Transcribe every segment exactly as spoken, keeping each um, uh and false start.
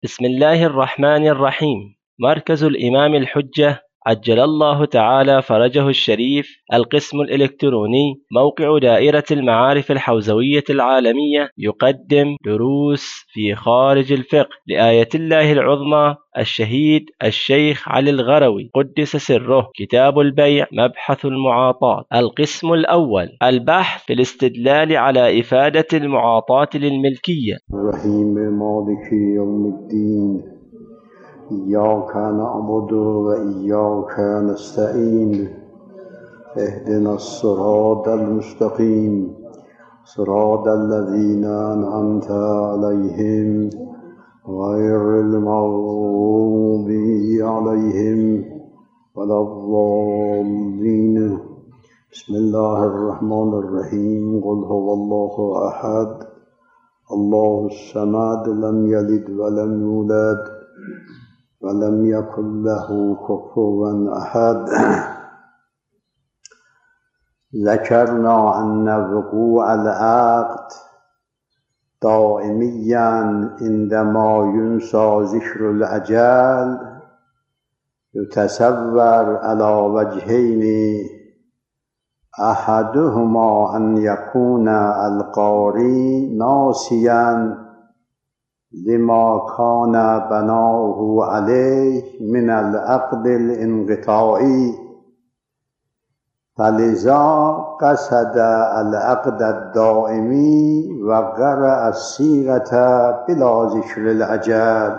بسم الله الرحمن الرحيم. مركز الإمام الحجة عجل الله تعالى فرجه الشريف، القسم الإلكتروني، موقع دائرة المعارف الحوزوية العالمية، يقدم دروس في خارج الفقه لآية الله العظمى الشهيد الشيخ علي الغروي قدس سره. كتاب البيع، مبحث المعاطاة. القسم الأول، البحث في الاستدلال على إفادة المعاطاة للملكية. الرحيم مالك يوم الدين، إياك نعبد وإياك نستعين، اهدنا الصراط المستقيم، صراط الذين أنعمت عليهم غير المغضوب عليهم ولا الضالين. بسم الله الرحمن الرحيم. قل هو الله أحد الله الصمد لم يلد ولم يولد ولم يكن له كفوا أحد. ذكرنا أن وقوع العقد دائميا عندما ينسى ذكر الأجل يتصور على وجهين: أحدهما أن يكون القاري ناسيا لما كان بناؤه عليه من العقد الانقطاعي، فلذا قصد العقد الدائمي وقرأ الصيغة بلا ذكر الأجل.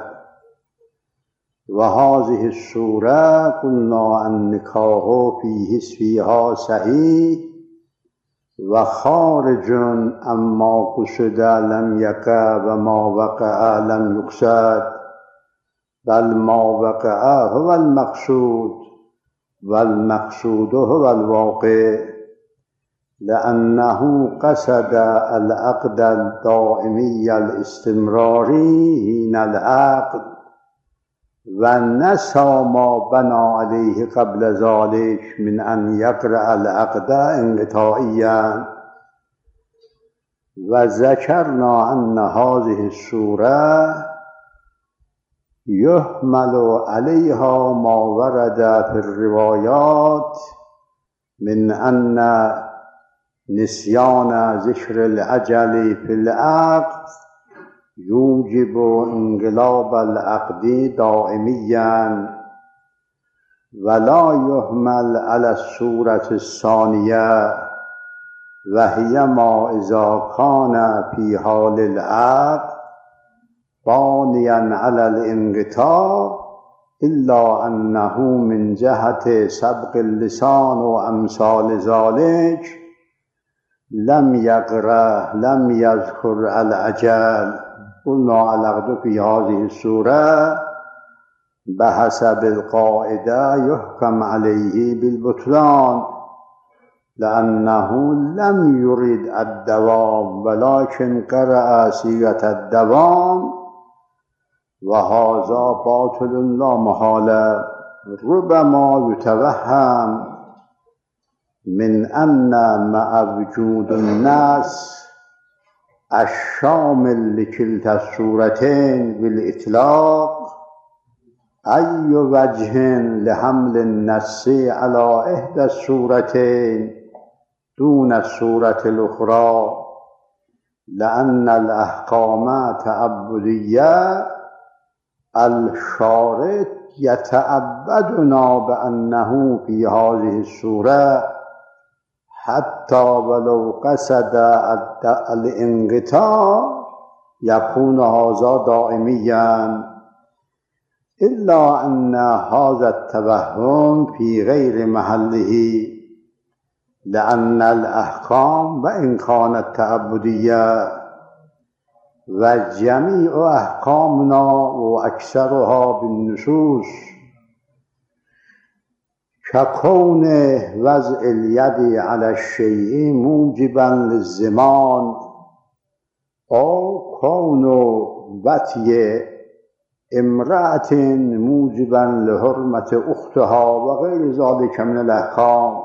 وهذه الصورة قلنا النكاح فيه فيها صحيح وخارج أما قصد لم يقع وما وقع لم يقصد، بل ما وقع هو المقصود والمقصود هو الواقع، لأنه قصد العقد الدائمي الاستمراري حين العقد ونسى ما بنى عليه قبل ذلك من أن يقرأ العقد انقطاعيا. وذكرنا أن هذه الصورة يحمل عليها ما ورد في الروايات من أن نسيان ذكر الأجل في العقد يوجب انقلاب العقد دائميا، ولا يحمل على الصورة الثانية وهي ما إذا كان في حال العقد بانيا على الانقطاع، إلا أنه من جهة سبق اللسان وأمثال ذلك لم يقرأ لم يذكر الأجل. قلنا العقد في هذه الصورة بحسب القاعدة يحكم عليه بالبطلان، لأنه لم يرد الدوام ولكن قرأ صيغة الدوام، وهذا باطل لا محالة. ربما يتوهم من أن مع وجود النص الشامل لكلتا الصورتين بالإطلاق أي وجه لحمل النص على إحدى الصورتين دون الصورة الأخرى، لأن الأحكام تعبدية. الشارع يتعبدنا بأنه في هذه الصورة حتى ولو قصد الانقطاع يكون هذا دائميا، إلا أن هذا التوهم في غير محله، لأن الأحكام وإن كانت تعبدية وجميع أحكامنا وأكثرها بالنصوص ككون وضع اليد على الشيء موجبا للزمان أو كون وطی امرأة موجبا لحرمة أختها وغير ذلك من الأحكام،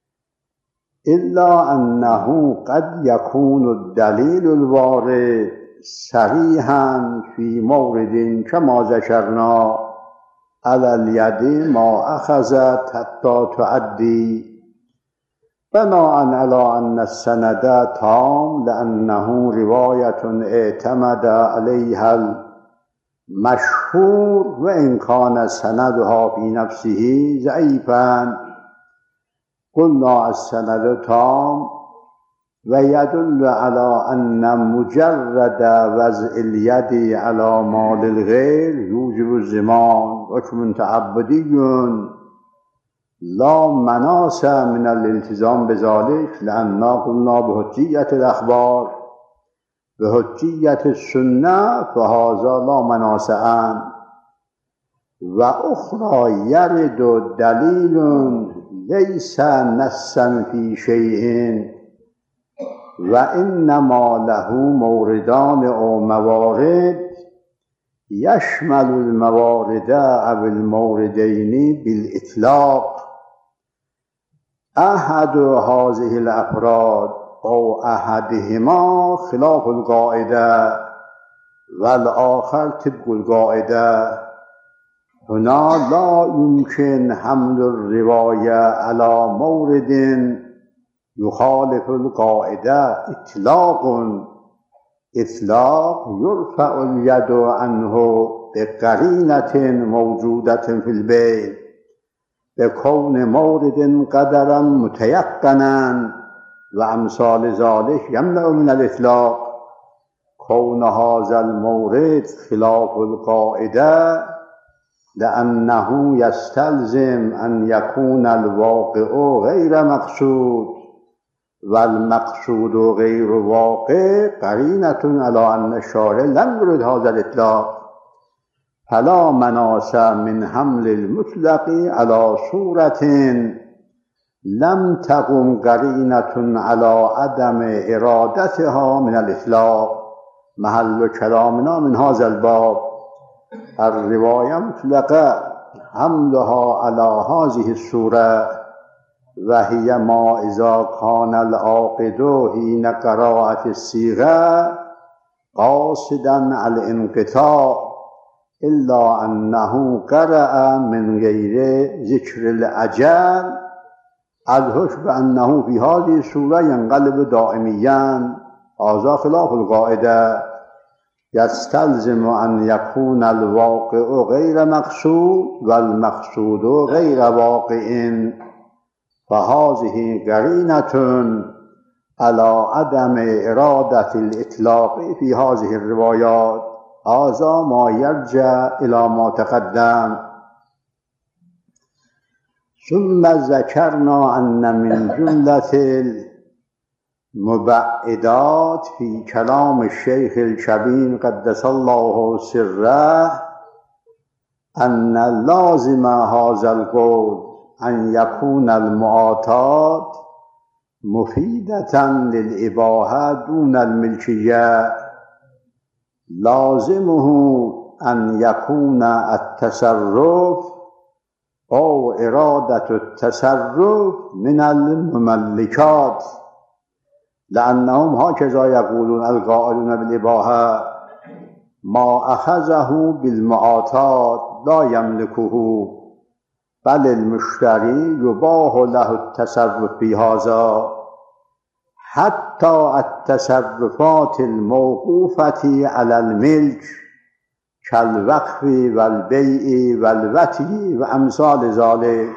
إلا أنه قد يكون الدليل الوارد صریحا فی مورد کما ذکرنا علی الید ما اخذت حتی تعدی بناء علی ان السند تام لانه روایت اعتمد علیها المشهور و ان کان سندها فی نفسه ضعیفا. قلنا السند تام و یدل علی ان مجرد وضع الید علی مال الغیر یوجب الضمان و حکم تعبدی لا مناص من الالتزام بذلك لأننا قلنا بحجیت الاخبار بحجیت السنه فهذا لا مناص عنه. و اخرى یرد دلیل لیس نصا فی شیء و انما له موردان او موارد یشمل الموارد او الموردین بالاطلاق. احد هذه الافراد او احدهما خلاف القاعده والآخر طبق القاعده. هنا لا يمكن حمل الروايه على مورد يخالف القاعده اطلاق. اطلاق يرفع اليد عنه بقرینة موجودة في البيع بكون مورد قدرا متيقنا و امثال ذلك يمنع من الاطلاق. كون هذا المورد خلاف القاعده لأنه يستلزم أن يكون الواقع غير مقصود والمقصود غير واقع قرينة على أن الشارع لم يرد هذا الإطلاق فلا مناص من حمل المطلق على صورة لم تقم قرينة على عدم إرادتها من الإطلاق. محل كلامنا من هذا الباب الرواية مطلقة حملها على هذه الصورة وهي ما إذا كان العاقد حين قراءة الصيغة قاصدا على الانقطاع إلا أنه قرأ من غير ذكر الأجل الحكم بأنه في هذه الصورة ينقلب دائميا. هذا خلاف القاعدة يستلزم أن يكون الواقع غير مقصود والمقصود غير واقع فهذه قرينة على عدم إرادة الإطلاق في هذه الروايات. هذا ما يرجع إلى ما تقدم. ثم ذكرنا أن من جملة المبعدات في كلام الشيخ الكبير قدس الله سره أن لازم هذا القول أن يكون المعاطات مفيدة للإباحة دون الملكية. لازمه أن يكون التصرف أو إرادة التصرف من المملكات لأنهم هكذا يقولون القائلون بالإباحة ما أخذه بالمعاطات لا يملكه بل المشتري يباح له التصرف في هذا حتى التصرفات الموقوفة على الملك كالوقف والبيع والوطي وأمثال ذلك.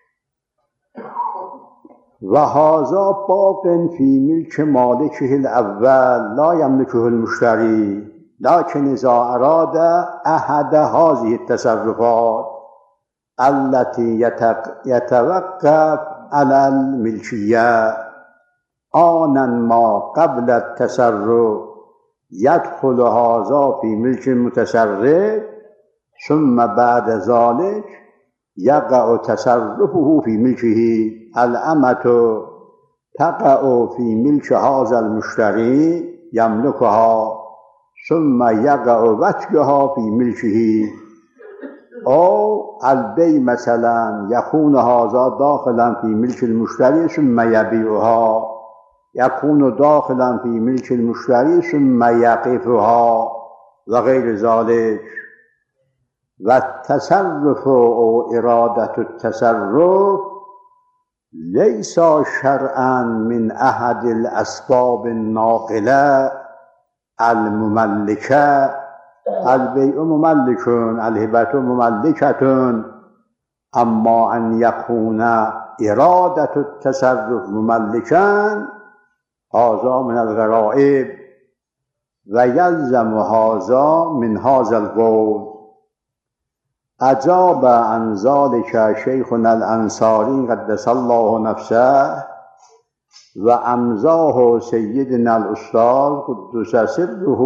وهذا باق في ملك مالكه الأول لا يملكه المشتري. لكن إذا أراد أحد هذه التصرفات التي يتوقف على الملكية آنا ما قبل التصرف يدخل هذا في ملك المتصرف ثم بعد ذلك يقع تصرفه في ملكه. الأمة تقع في ملك هذا المشتري يملكها ثم يقع وطئها في ملكه. أو البيع مثلا يكون هذا داخلا في ملك المشتري ثم يبيعها يكون داخلا في ملك المشتري ثم يقفها وغير ذلك. والتصرف أو إرادة التصرف ليس شرعا من أحد الأسباب الناقلة المملكة. البيع مملك، الهبة مملكة، أما أن يكون إرادة التصرف مملكا هذا من الغرائب، ويلزم هذا من هذا القول. أجاب عن ذلك شيخنا الأنصاري قدس الله نفسه وأمزاه سيدنا الأستاذ قدس سره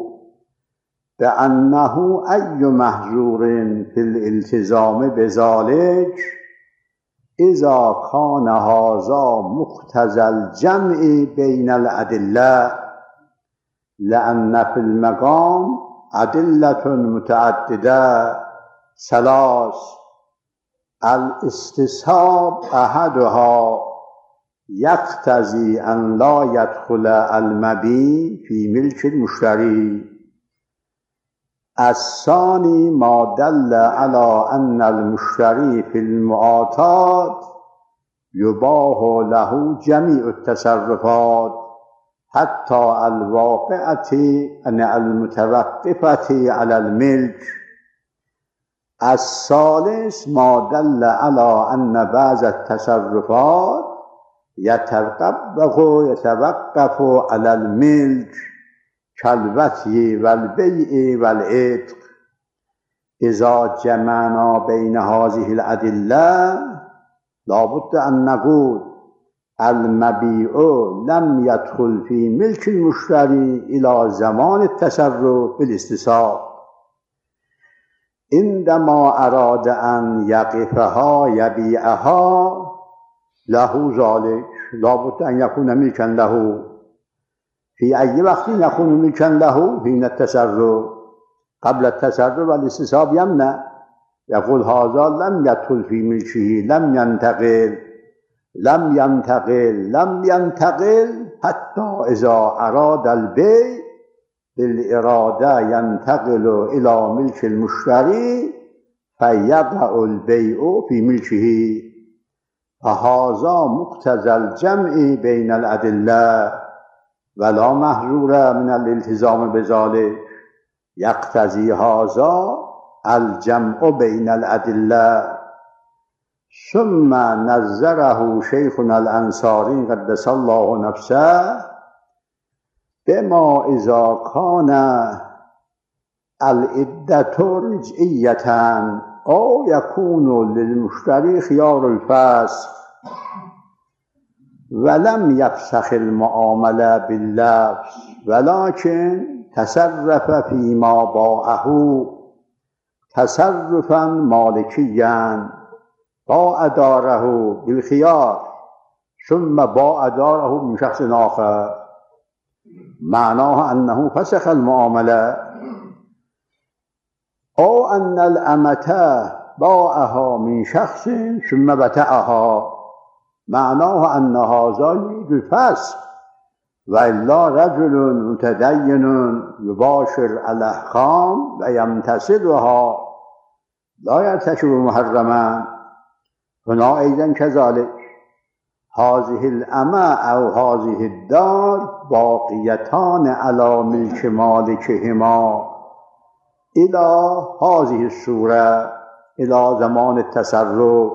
بأنه أي محظور في الالتزام بذلك إذا كان هذا مقتضى الجمع بين الأدلة، لأن في المقام أدلة متعددة ثلاث: الاستصحاب أحدها يقتضي أن لا يدخل المبيع في ملك المشتري، الثاني ما دل على أن المشتري في المعاطات يباح له جميع التصرفات حتى الواقعة المتوقفة على الملك، الثالث ما دل على أن بعض التصرفات يتوقف يتوقف على الملك كالوطي والبيع والعتق. إذا جمعنا بين هذه الأدلة لابد أن نقول المبيع لم يدخل في ملك المشتري إلى زمان التصرف بالاستصحاب. عندما أراد أن يقفها يبيعها له ذلك لابد أن يكون ملكا له. في أي وقت يكون ملكا له؟ حين التصرف. قبل التصرف والاستصحاب يمنع، يقول هذا لم يدخل في ملكه، لم ينتقل لم ينتقل لم ينتقل حتى إذا أراد البيع بالإرادة ينتقل إلى ملك المشتري فيقع البيع في ملكه. فهذا مقتضى الجمع بين الأدلة ولا محظور من الالتزام بذلك، يقتضي هذا الجمع بين الأدلة. ثم نظره شيخنا الأنصاري قدس الله نفسه بما إذا كان العدة رجعية أو يكون للمشتري خيار الفسخ ولم يفسخ المعاملة باللفظ ولكن تصرف فيما باعه تصرفا مالكيا، باع داره بالخيار ثم باع داره من شخص آخر، معناه أنه فسخ المعاملة. أو أن الأمة باعها من شخص ثم بتعها، معناه أن هذا يريد الفسخ، وإلا رجل متدين يباشر الأحكام ويمتثلها لا يرتكب محرما. هنا أيضا كذلك هذه الأمة أو هذه الدار باقيتان على ملك مالكهما إلى هذه الصورة، إلى زمان التصرف.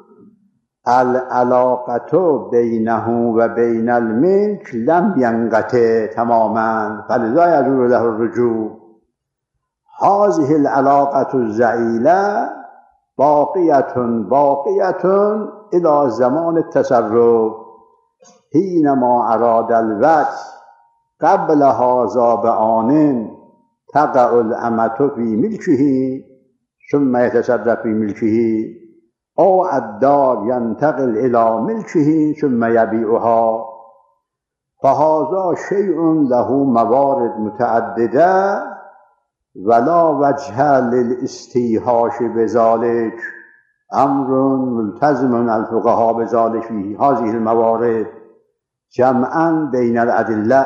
العلاقة بينه وبين الملك لم ينقطع تماما، فلذا يجوز له الرجوع. هذه العلاقة الزعيلة باقية باقية إلى زمان التصرف. حينما أراد الوقت قبل هذا بآن تقع الأمة في ملكه ثم يتصرف في ملكه، أو الدار ينتقل إلى ملكه ثم يبيعها. فهذا شيء له موارد متعددة ولا وجه للاستيحاش بذلك، أمر ملتزم الفقهاء بذلك في هذه الموارد. جمعا بین الأدلة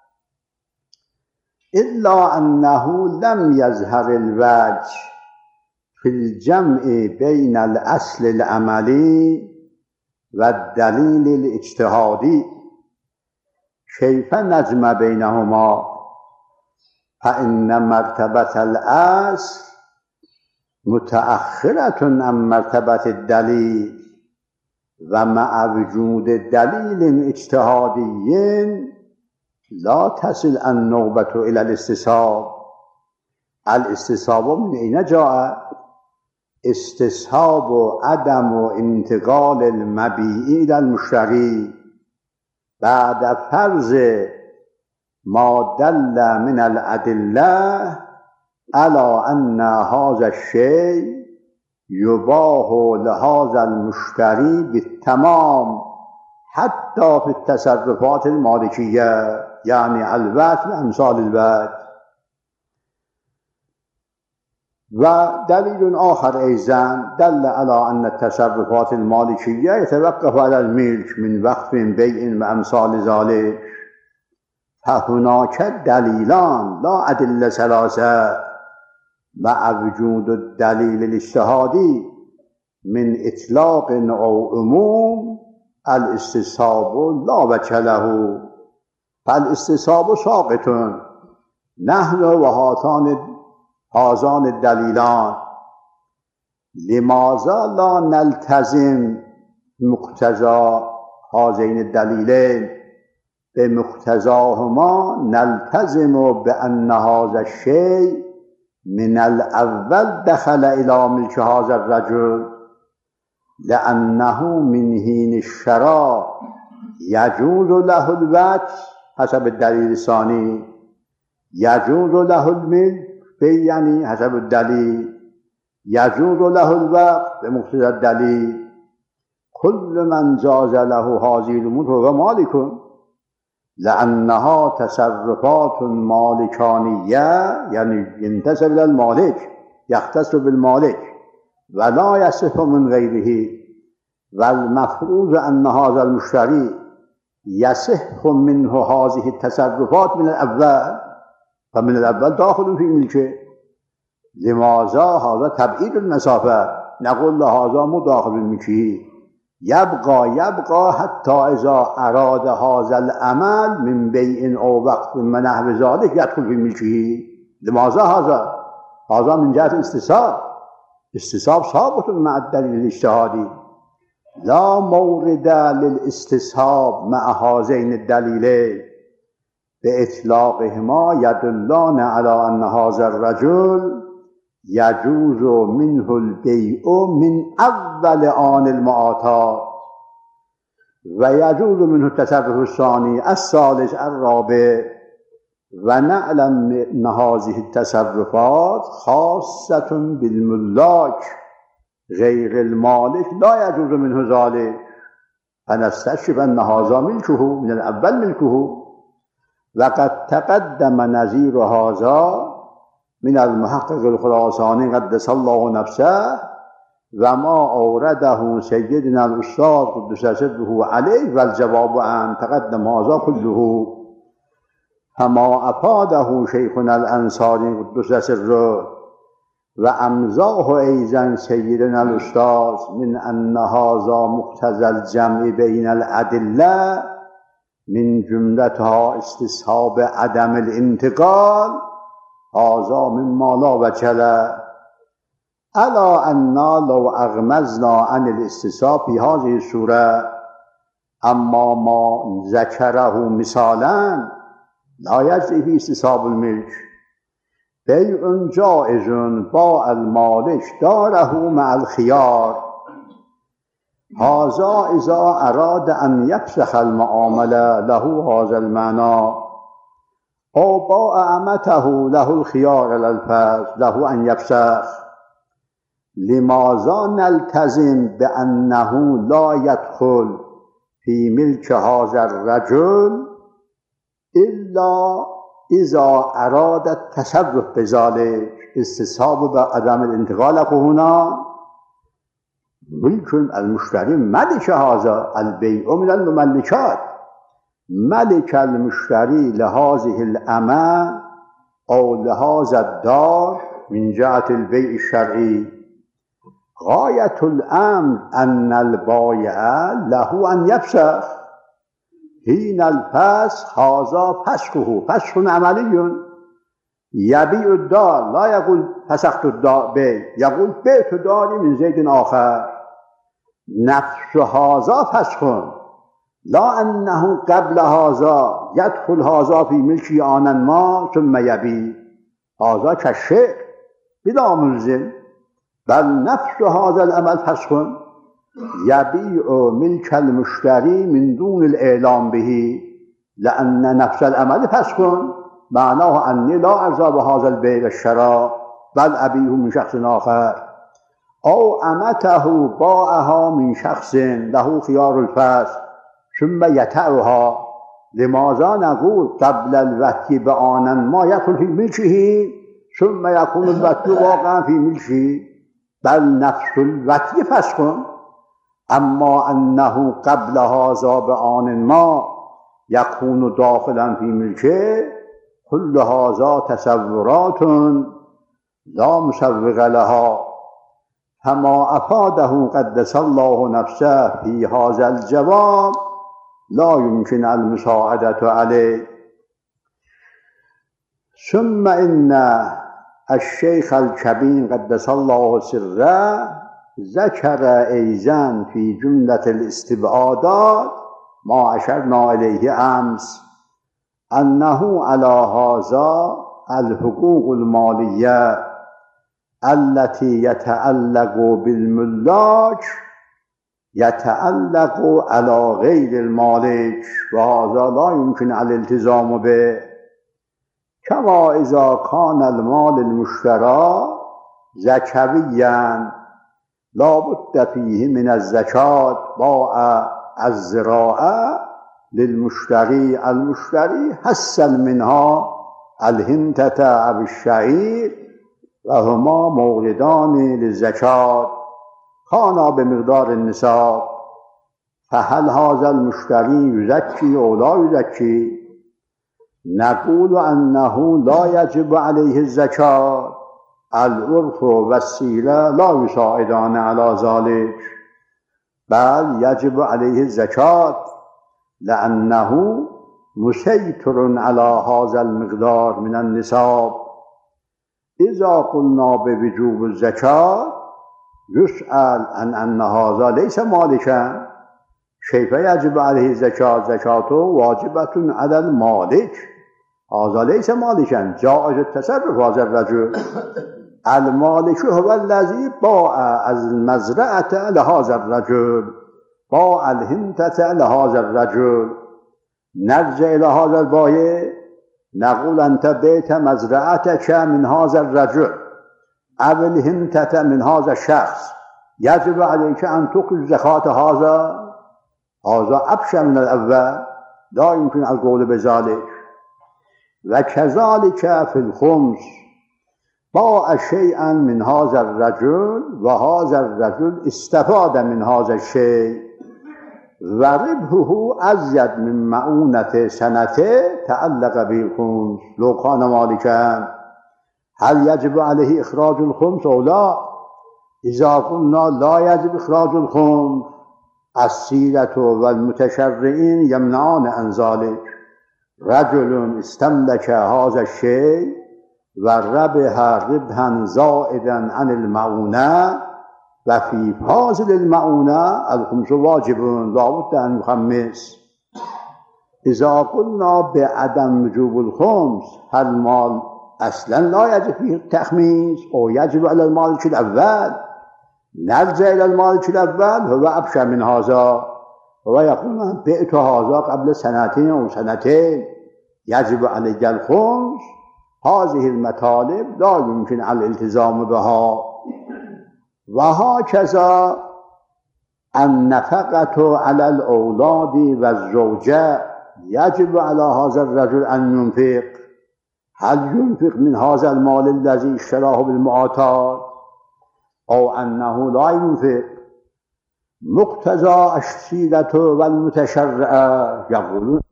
إلا أنه لم يظهر الوجه في الجمع بين الأصل العملي والدليل الاجتهادي كيف نجمع بينهما فإن مرتبة الأصل متأخرة عن مرتبة الدليل ومع وجود دليل اجتهادي لا تصل النوبة إلى الاستصحاب. الاستصحاب من أين جاء؟ استصحاب عدم انتقال المبيع إلى المشتري بعد فرض ما دل من الأدلة على أن هذا الشيء يباح لهذا المشتري بالتمام حتى في التصرفات المالكية، يعني الوجه وأمثال الوجه. ودليل آخر أيضا دل على أن التصرفات المالكية يتوقف على الملك من وقف بيع وأمثال ذلك. فهناك دليلان لا أدلة ثلاثة مع وجود الدليل الاجتهادي من إطلاق أو عموم الاستصحاب لا وجه له، فالاستصحاب ساقط. نحن وهاتان هذان الدليلان لماذا لا نلتزم مقتضى هذين الدليلين؟ بمقتضاهما نلتزم بأن هذا الشيء من الأول دخل إلى ملك هذا الرجل، لأنه من حين الشراء يجوز له الوجه حسب الدليل الثاني، يجوز له الملك يعني حسب الدليل، يجوز له الوقت بمقتضى الدليل. كل من جاز له هذه الأمور هو مالك، لأنها تصرفات مالكانية، يعني ينتسب إلى المالك، يختص بالمالك ولا يصح من غيره. والمفروض أن هذا المشتري يصح منه هذه التصرفات من الأول، فمن الأول داخل في ملكه. لماذا؟ هذا تبعيد المسافة. نقول هذا مداخل ملكه، يبقى يبقى حتى إذا أراد هذا العمل من بيع أو وقف من نحو ذلك يدخل في ملكه. لماذا هذا؟ هذا من جهة الاستصحاب. استصحاب ثابت مع الدليل الاجتهادي، لا مورد للاستصحاب مع هذين الدليلين بإطلاقهما يدلان على أن هذا الرجل يجوز منه البيع من أول آن المعاطات ويجوز منه التصرف الثاني الثالث الرابع. ونعلم أن هذه التصرفات خاصة بالملاك، غير المالك لا يجوز منه ذلك، فنستشف أن هذا ملكه من الأول ملكه. وقد تقدم نظير هذا من المحقق الخراساني قدس الله نفسه وما أورده سيدنا الأستاذ قدس سره عليه، والجواب عن تقدم هذا كله. فما أفاده شيخنا الأنصاري قدس سره وأمضاه أيضا سيدنا الأستاذ من أن هذا مقتضى الجمع بين الأدلة من جملتها استصحاب عدم الانتقال، هذا مما لا وجه له. ألا أننا لو أغمزنا عن الاستصحاب في هذه الصورة أما ما ذكره مثالا لا يجري في استصحاب الملك. بيع جائز باع المالك داره مع الخيار، هذا إذا أراد أن يفسخ المعاملة له هذا المعنى، أو باع أمته له الخيار على الفسخ له أن يفسخ. لماذا نلتزم بأنه لا يدخل في ملك هذا الرجل إلا إذا أراد التصرف بذلك؟ استصحاب بعدم الانتقال هنا ملك المشتري ملك هذا، البيع من المملكات، ملك المشتري لهذه الأمة أو لهذا الدار من جهة البيع الشرعي. غاية الأمر أن البائع له أن يفسخ حين الفسخ هذا فسخه فسخ عملي. يبيع الدار لا يقول فسخت الدار بيع، يقول بعت داري من زيد آخر. نفس هذا فسخ، لا أنه قبل هذا يدخل هذا في ملك آنا ما ثم يبيع، هذا كالشعر بلا ملزم، بل نفس هذا العمل فسخ. يبيع ملك المشتري من دون الإعلام به، لأن نفس العمل فسخ، معناه أني لا أرضى بهذا البيع والشراء بل أبيعه من شخص آخر. أو أمته باعها من شخص له خيار الفسخ ثم يتعها. لماذا نقول قبل الوطی بآنا ما يكون في ملكه ثم يكون الوطی واقعا في ملكه، بل نفس الوطی فسخ. أما أنه قبل هذا بآن ما يكون داخلا في ملكه، كل هذا تصورات لا مسوغ لها. فما أفاده قدس الله نفسه في هذا الجواب لا يمكن المساعدة عليه. ثم إن الشيخ الكبير قدس الله سره ذكر أيضا في جملة الاستبعادات ما أشرنا إليه أمس، أنه على هذا الحقوق المالية التي يتعلق بالملاك يتعلق على غير المالك، وهذا لا يمكن الالتزام به. كما إذا كان المال المشترى زكويا لا بد فيه من الزكاة، باع الزراعة للمشتري، المشتري حصل منها الهنتة أو الشعير وهما موردان للزكاة، كانا بمقدار النصاب. فهل هذا المشتري يزكي أو لا يزكي؟ نقول أنه لا يجب عليه الزكاة، العرف والسيرة لا يساعدان على ذلك، بل يجب عليه الزكاة لأنه مسيطر على هذا المقدار من النصاب. إذا قلنا بوجوب الزكاة يسأل عن أن هذا ليس مالكا، كيف يجب عليه الزكاة؟ زكاته واجبة على المالك، هذا ليس مالكا، جائز التصرف هذا الرجل. المالك هو الذي باع المزرعة لهذا الرجل، باع الهنتة لهذا الرجل. نرجع إلى هذا البائع نقول أنت بيت مزرعتك من هذا الرجل أو الهنتة من هذا الشخص، يجب عليك أن تخرج زكاة هذا. هذا أبشع من الأول، لا يمكن القول بذلك. وكذلك في الخمس، باع شيئا من هذا الرجل وهذا الرجل استفاد من هذا الشيء وربحه أزيد من مؤونة سنته تعلق به الخمس لو كان مالكا. هل يجب عليه إخراج الخمس أو لا؟ إذا قلنا لا يجب إخراج الخمس، السيرة والمتشرعين يمنعون عن ذلك. رجل استملك هذا الشيء وربح ربحا زائدا عن المؤونة، وفي فاضل المؤونة الخمس واجب لا بد أن يخمس. إذا قلنا بعدم وجوب الخمس، هل المال أصلا لا يجب فيه التخميس أو يجب على المالك الأول؟ نرجع إلى المالك الأول، هو أبشع من هذا، هو يقول بعت هذا قبل سنتين أو سنتين يجب علي الخمس. هذه المطالب لا يمكن الالتزام بها. وهكذا النفقة على الأولاد والزوجة يجب على هذا الرجل أن ينفق. هل ينفق من هذا المال الذي اشتراه بالمعاطات أو أنه لا ينفق؟ مقتضى السيرة والمتشرعة يقولون